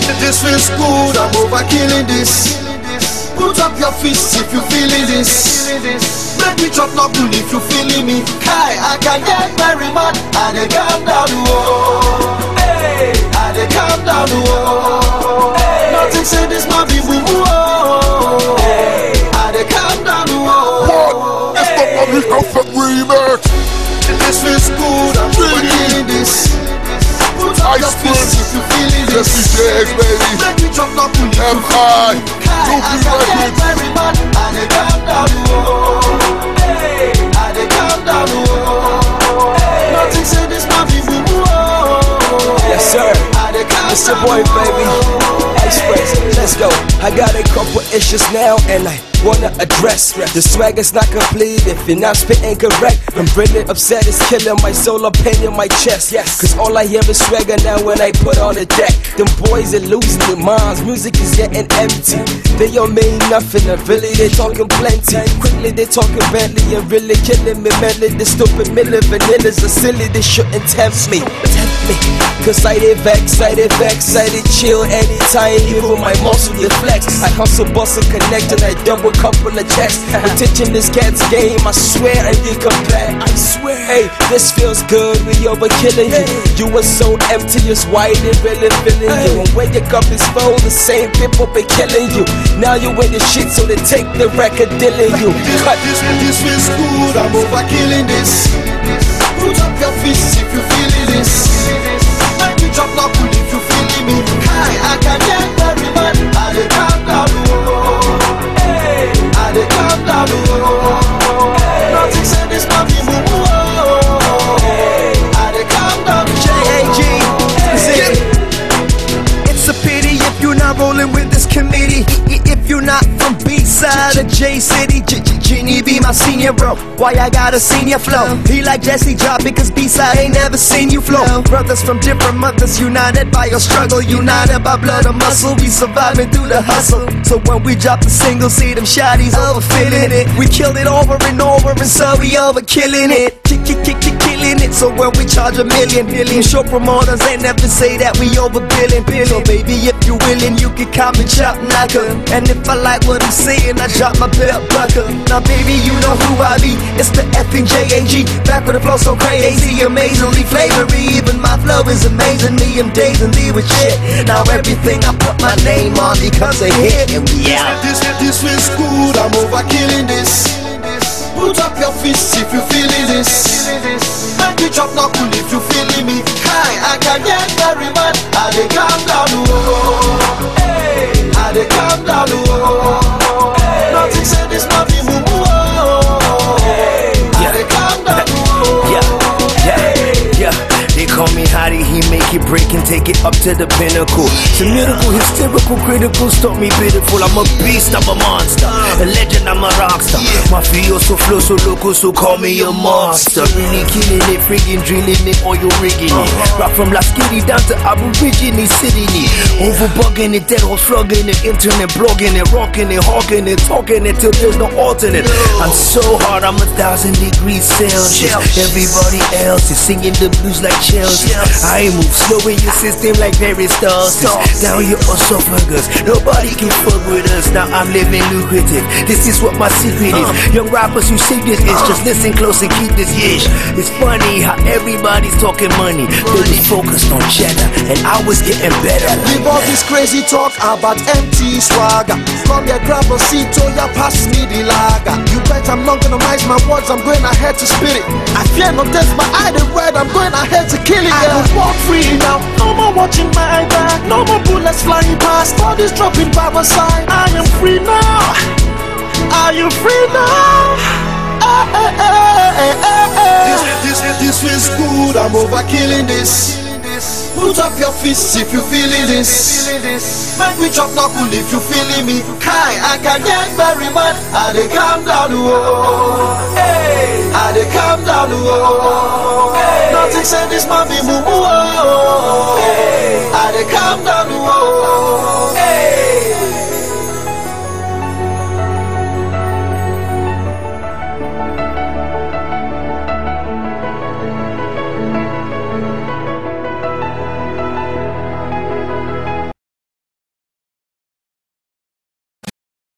This feels good, I'm over killing this. Put up your fists if you feeling this. Make me drop knuckle if you feeling me. Kai, I can get very mad. I dey calm down, whoa. Hey, I dey calm down, whoa. Hey, nothing say this man be boo boo. Hey, I dey calm down, whoa. What? It's the Money Effect remix. This feels good, I'm over killing this. Put up your fists if you feeling this. Jesse baby. Make me drop knuckle if you feeling me. Kai, I can get very mad. I dey calm down, whoa. Hey, I dey calm down, whoa. Hey, nothing say this man be boo boo. Yes sir, it's your boy baby, Express, let's go. I got a couple issues now and I wanna address. The swag is not complete if you're not spitting correct. I'm really upset, it's killing my soul, I'm pain in my chest. Cause all I hear is swagger now when I put on the deck. Them boys are losing their minds, music is getting empty. They don't mean nothing and really they talking plenty. Quickly they talking Bentley and really killing me mentally. The stupid middle vanillas are silly, they shouldn't tempt me. Cause I did vex, I did chill anytime, even my muscle they flex. I hustle, bustle, connect and I double couple of checks. I'm teaching this cat's game, I swear I did compare. I swear, hey, this feels good, we overkilling you. You were so empty, it's why they really feeling you. And when your cup is full, the same people be killing you. Now you in the shit, so they take the record dealing you. This feels good, I'm over killing this. Put up your fists if you feeling this. Make me drop knuckle if you feeling me. Kai, I can get very mad. I dey calm down, whoa. Hey, I dey calm down, whoa. Hey, nothing say this man be boo boo. Hey, I dey calm down, JAG. It's a pity if you're not rolling with this committee. If you're not from B-side of J-City, Genie be my senior bro. Why I got a senior flow? He like Jesse Drop because B-side ain't never seen you flow. Brothers from different mothers united by your struggle, united by blood and muscle. We surviving through the hustle. So when we drop the single, see them shotties overfilling it. We killed it over and over and so we over killing it. Killing it. So when we charge a million, show promoters ain't never say that we over billing. So baby, if you willing, you can call me Chop Knocker. And if I like what I'm saying, I drop my belt buckle. Now baby, you know who I be. It's the effing JAG. Back with the flow so crazy, amazingly flavory. Even my flow is amazingly, I'm dazingly with shit. Now everything I put my name on becomes a hit. And we out. This feels good, I'm over killing this. Put up your fists if you feeling this. Make me drop knuckle if you feeling me. Kai, I can get very mad. I dey calm down, whoa. Hey, I dey calm down, whoa. Hey, nothing say this man be boo boo. Hey, I dey calm down, whoa. They call me Hottie, he make it break and take it up to the pinnacle. It's a miracle, hysterical, critical, stop me pitiful. I'm a beast, I'm a monster, a legend, I'm a rockstar. Mafioso flow so local, so call me a monster. Really killing it, friggin' drilling it, oil rigging it. Rock from La Skitty down to Aborigine City. Over bugging it, dead horse slugging it, internet blogging it, rocking it, hawking it, talking it till there's no alternate. I'm so hard, I'm 1,000 degrees Celsius. Everybody else is singing the blues like Chelsea. I move slow in your system like peristalsis. Down your esophagus, nobody can fuck with us. Now I'm living lucrative, this is what my secret is. Young rappers who say this is just listen close and keep this ish. It's funny how everybody's talking money, but they focused on cheddar, and I was getting better. Leave all this crazy talk about empty swagger. Come here, grab a seat, oh yeah, pass me the lager. You bet I'm not gonna mince my words, I'm going ahead to spit it. I fear no death, my eye the red, I'm going ahead to kill it. I can walk free now, no more watching my back, no more bullets flying past, all this dropping by my side. I am free now. Are you free now? This feels good, I'm over killing this. Put up your fists if you feeling this. Make me drop knuckle if you feeling me. Kai, I can get very mad. I dey calm down, whoa. Hey, I dey calm down, whoa. Hey, nothing say this man be boo boo.